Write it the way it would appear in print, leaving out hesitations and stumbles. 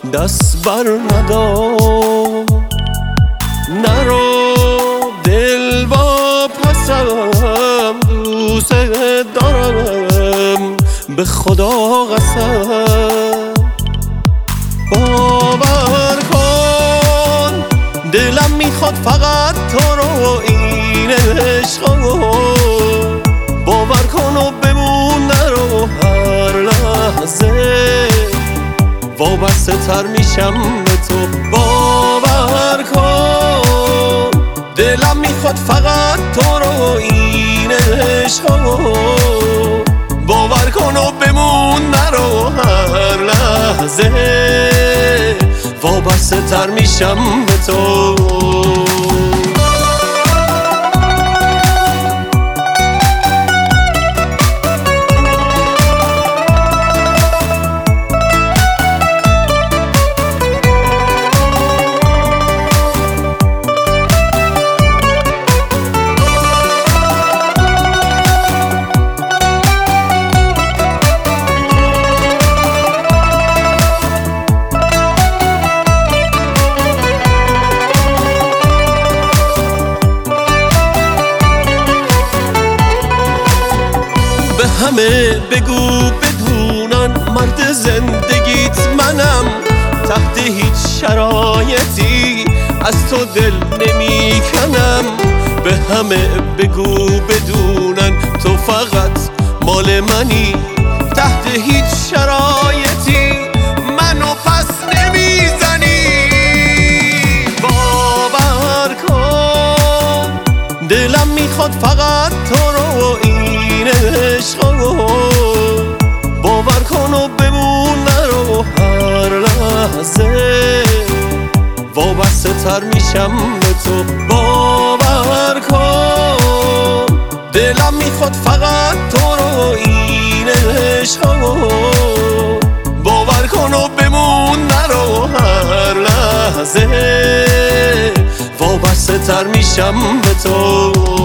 دست بر ندار، نرو دل با پسم، دوست دارم به خدا قسم. باور کن دلم میخواد فقط تو رو، این عشقو باور کن و بمون، نرو هر لحظه وابسته تر میشم به تو. باور کن دلم میخواد فقط تو رو، این عشقو باور کن و بمون، نرو هر لحظه وابسته تر میشم به تو. به همه بگو بدونن مرد زندگیت منم، تحت هیچ شرایطی از تو دل نمی کنم. به همه بگو بدونن تو فقط مال منی، تحت هیچ شرایطی منو پس نمیزنی. باور کن دلم میخواد فقط تو رو، این عشقو باور کن و بمون، نرو هر لحظه وابسته تر میشم به تو. باور کن دلم میخواد فقط تو رو، این عشقو باور کن و بمون، نرو هر لحظه وابسته تر میشم به تو.